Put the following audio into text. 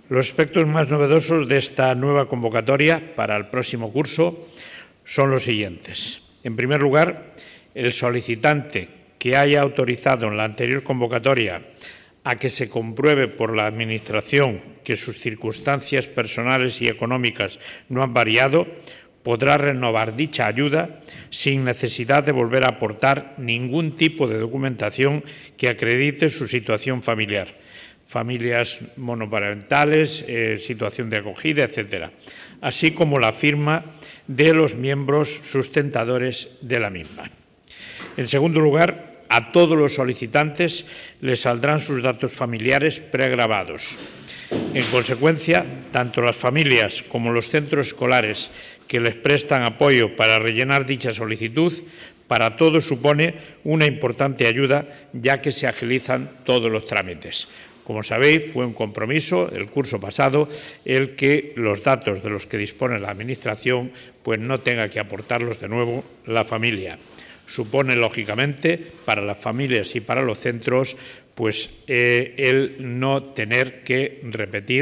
Los aspectos más novedosos de esta nueva convocatoria para el próximo curso son los siguientes. En primer lugar, el solicitante que haya autorizado en la anterior convocatoria a que se compruebe por la Administración que sus circunstancias personales y económicas no han variado, podrá renovar dicha ayuda sin necesidad de volver a aportar ningún tipo de documentación que acredite su situación familiar, familias monoparentales, situación de acogida, etcétera, así como la firma de los miembros sustentadores de la misma. En segundo lugar, a todos los solicitantes les saldrán sus datos familiares pregrabados. En consecuencia, tanto las familias como los centros escolares que les prestan apoyo para rellenar dicha solicitud, para todos supone una importante ayuda, ya que se agilizan todos los trámites. Como sabéis, fue un compromiso el curso pasado el que los datos de los que dispone la Administración pues no tenga que aportarlos de nuevo la familia. Supone, lógicamente, para las familias y para los centros, pues el no tener que repetir